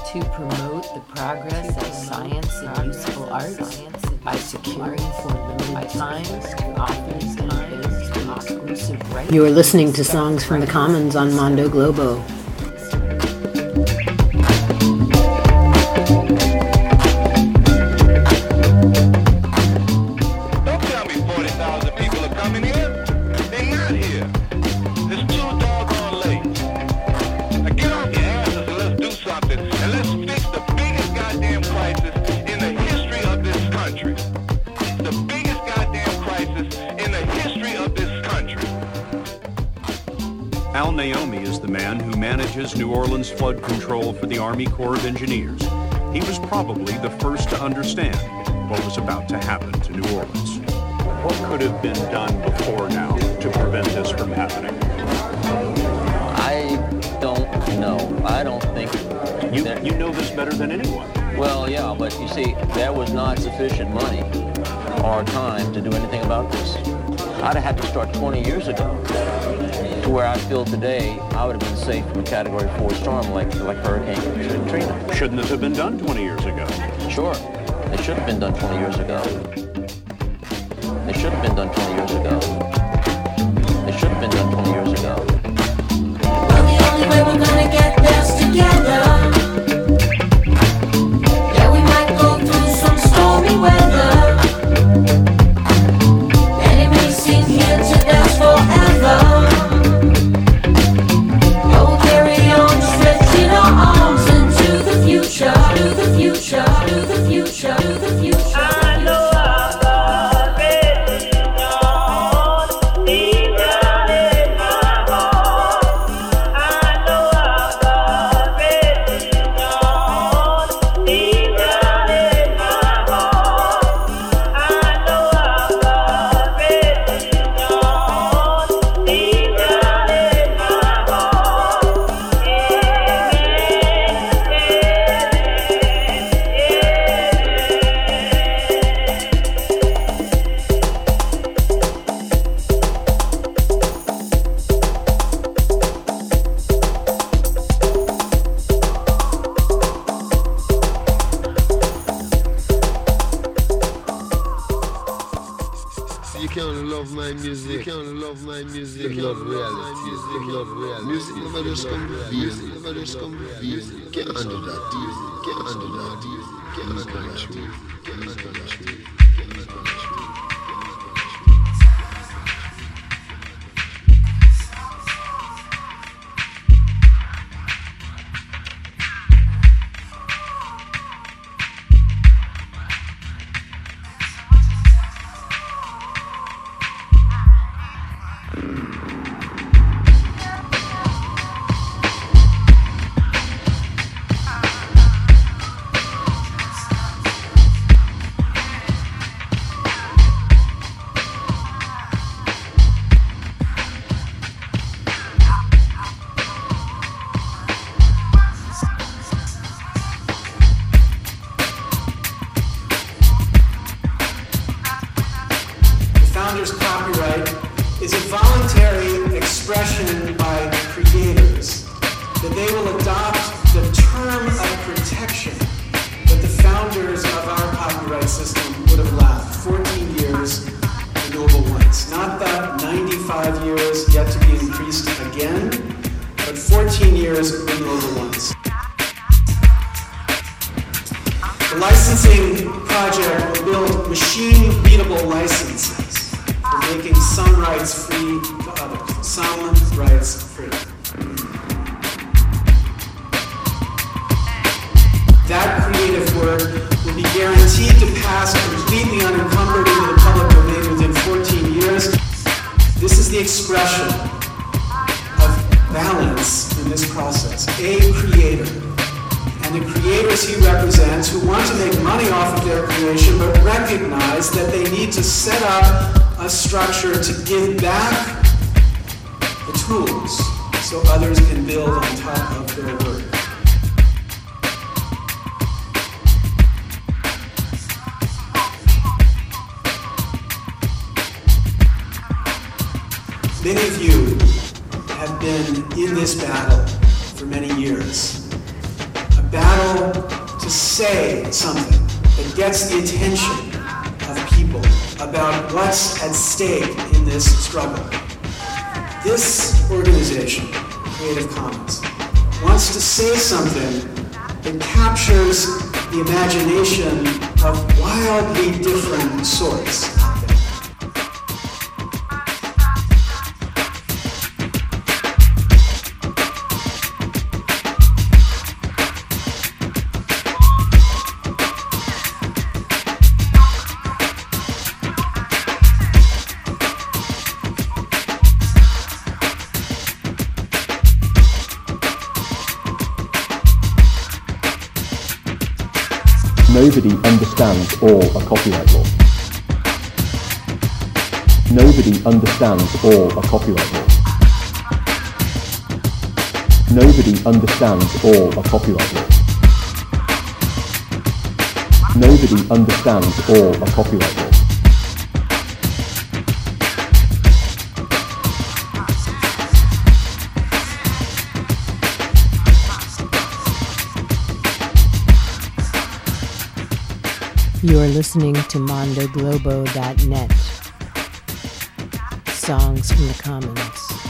to promote the progress of science and useful arts by securing for limited time authors and events with exclusive rights. You are listening to Songs from the Commons on Mondo Globo. Don't tell me 40,000 people are coming here. They're not here. It's too doggone late. Now get off your asses and let's do something. And let's fix the biggest goddamn crisis in the history of this country. The biggest goddamn crisis in the history of this country. Al Naomi is the man who manages New Orleans flood control for the Army Corps of Engineers. He was probably the first to understand what was about to happen to New Orleans. What could have been done before now to prevent this from happening? I don't know. I don't think... You know this better than anyone. Well, yeah, but you see, there was not sufficient money or time to do anything about this. I'd have had to start 20 years ago. To where I feel today, I would have been safe from a Category 4 storm like Hurricane Katrina. Shouldn't this have been done 20 years ago? Sure. It should have been done 20 years ago. It should have been done 20 years ago. It should have been done 20 years ago. Well, the only way we're gonna get there is together. Yeah, we might go through some stormy weather, and it may seem here to last forever. But we'll carry on, stretching our arms into the future, to the future, to the future, to the future. Get under that. Many of you have been in this battle for many years. A battle to say something that gets the attention of people about what's at stake in this struggle. This organization, Creative Commons, wants to say something that captures the imagination of wildly different sorts out there. Nobody understands all a copyright law. Nobody understands all a copyright law. Nobody understands all a copyright law. Nobody understands all a copyright law. You are listening to mondoglobo.net. Songs from the Commons.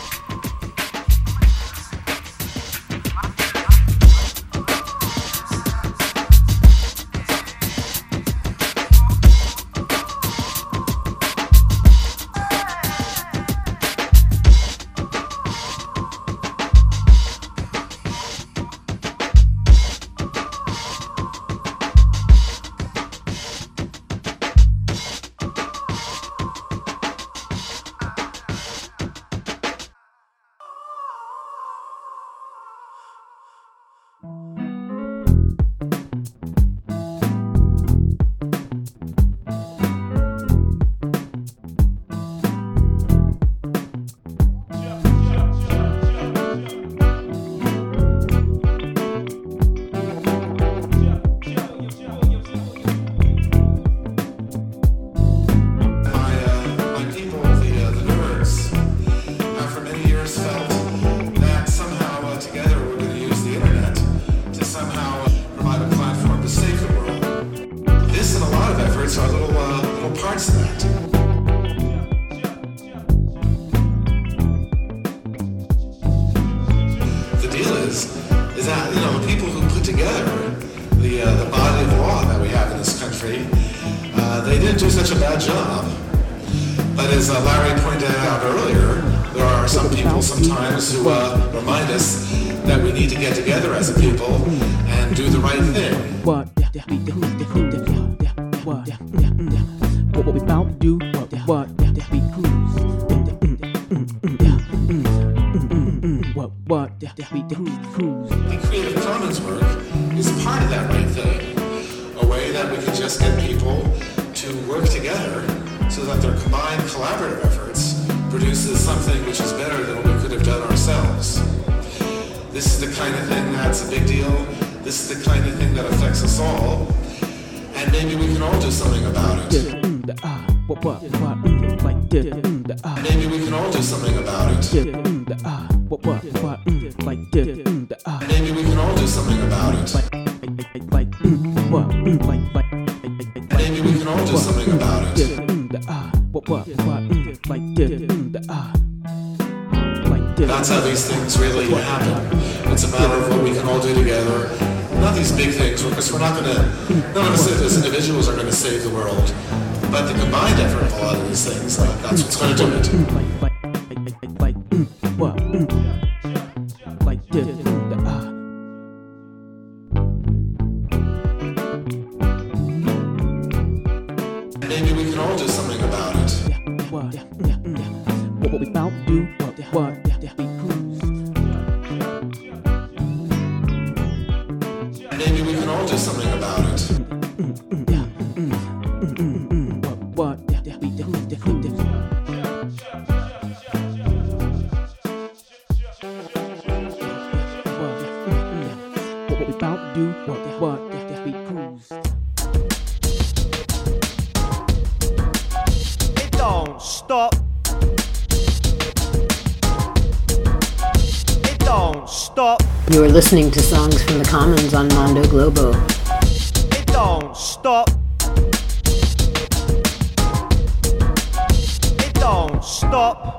The Creative Commons work is part of that right thing, a way that we can just get people to work together so that their combined collaborative efforts produces something which is better than what we could have done ourselves. This is the kind of thing that's a big deal. This is the kind of thing that affects us all. And maybe we can all do something about it. Maybe we can all do something about it. Maybe we can all do something about it. Maybe we can all do something about it. That's how these things really happen. It's a matter of what we can all do together. Not these big things, because we're not going to, none of us as individuals are going to save the world. But the combined effort of a lot of these things, that's what's going to do it. Maybe we can all do something about it. What we about to do, what maybe we can all do something about it. It don't stop. It don't stop. You're listening to Songs from the Commons on Mondo Globo. It don't stop. It don't stop.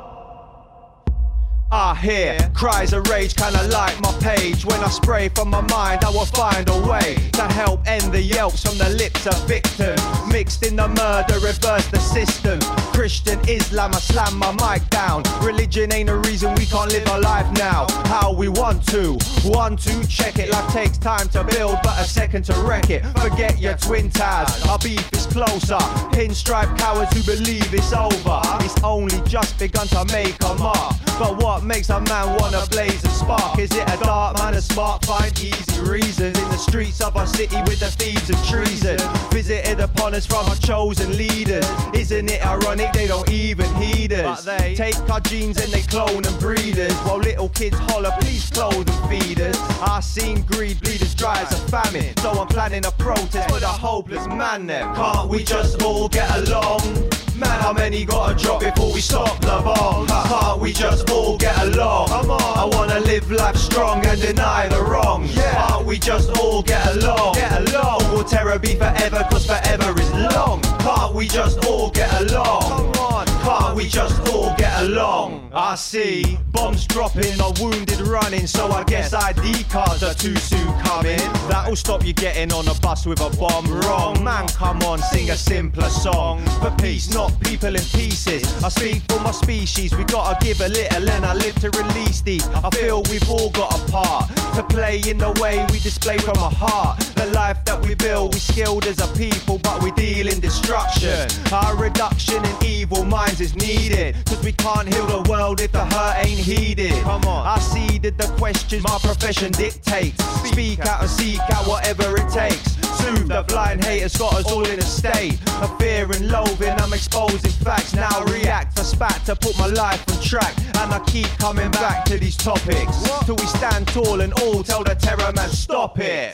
I hear cries of rage, kinda like my page. When I spray from my mind, I will find a way to help end the yelps from the lips of victims. Mixed in the murder, reverse the system. Christian Islam, I slam my mic down. Religion ain't a reason we can't live our life now. How we want to, check it. Life takes time to build, but a second to wreck it. Forget your twin towers, our beef is closer. Pinstripe cowards who believe it's over. It's only just begun to make a mark. But what makes a man wanna blaze a spark? Is it a dark man, a smart, find easy reasons? In the streets of our city with the thieves of treason, visited upon us from our chosen leaders. Isn't it ironic they don't even heed us? But they take our genes and they clone and breed us, while little kids holler, please clothe and feed us. I've seen greed bleed as dry as a famine, so I'm planning a protest for the hopeless man there. Can't we just all get along? Man, how many gotta drop before we stop the bomb? Can't we just all get along? Come on, I wanna live life strong and deny the wrong. Yeah. Can't we just all get along? Get along. Or will terror be forever, cause forever is long? Can't we just all get along? Come on, can't we just all get along? I see bombs dropping or wounded running, so I guess ID cards are too soon coming. That'll stop you getting on a bus with a bomb. Wrong, man, come on, sing a simpler song. For peace, not people in pieces. I speak for my species, we gotta give a little and I live to release these. I feel we've all got a part to play in the way we display from our heart. The life that we build, we skilled as a people, but we deal in destruction. Our reduction in evil minds is needed, cause we can't heal the world if the hurt ain't heeded. Come on, I ceded the questions my profession dictates. Speak out and seek out whatever it takes. Soothe the blind haters, got us all in a state of fear and loathing. I'm exposing facts, now react for spat to put my life on track. And I keep coming back to these topics till we stand tall and all tell the terror man stop it.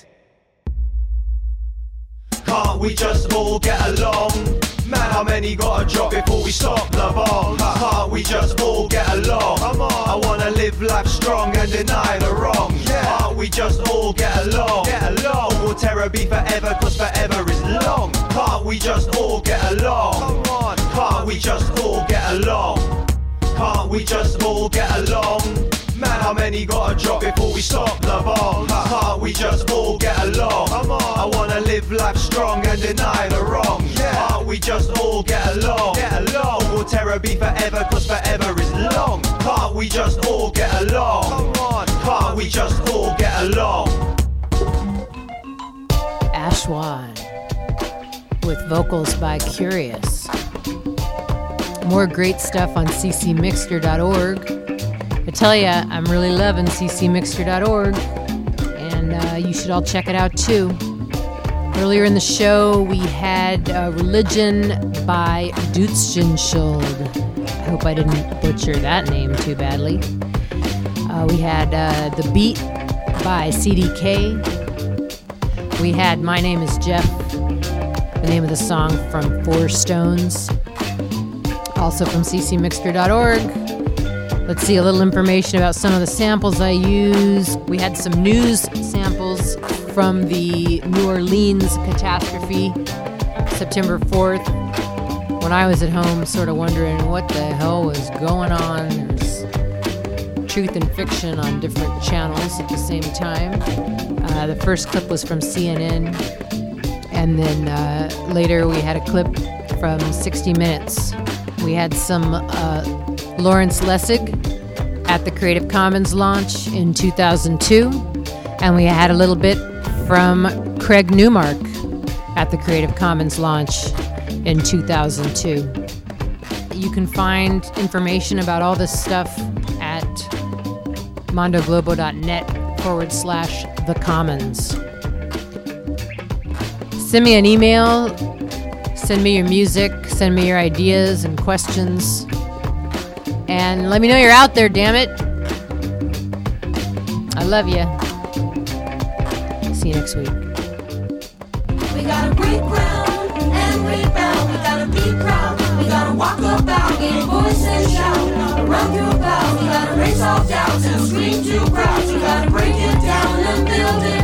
Can't we just all get along? Man, how many gotta drop before we stop the bomb? Can't we just all get along? Come on, I wanna live life strong and deny the wrong. Yeah. Can't we just all get along? Get along. Or will terror be forever, cause forever is long? Can't we just all get along? Come on, can't we just all get along? Can't we just all get along? Man, how many gotta drop before we stop the bomb? Can't we just all get along? Come on, I wanna live life strong and deny the wrong. Yeah. Can't we just all get along? Get along. Or will terror be forever, cause forever is long? Can't we just all get along? Come on, can't we just all get along? Ashwan with vocals by Curious. More great stuff on ccmixter.org. I tell ya, I'm really loving ccmixter.org, and you should all check it out too. Earlier in the show, we had Religion by Dutschenschild. I hope I didn't butcher that name too badly. We had The Beat by CDK. We had My Name is Jeff, the name of the song from Four Stones, also from ccmixter.org. Let's see a little information about some of the samples I use. We had some news samples from the New Orleans catastrophe, September 4th, when I was at home sort of wondering what the hell was going on. There's truth and fiction on different channels at the same time. The first clip was from CNN, and then later we had a clip from 60 Minutes. We had some Lawrence Lessig at the Creative Commons launch in 2002, and we had a little bit from Craig Newmark at the Creative Commons launch in 2002. You can find information about all this stuff at mondoglobo.net/thecommons. Send me an email, send me your music, send me your ideas and questions, and let me know you're out there, damn it. I love you. See you next week. We gotta break ground and rebound. We gotta be proud. We gotta walk about, get voice and shout. Run argue about. We gotta erase all doubts and scream to crowds. We gotta break it down and build it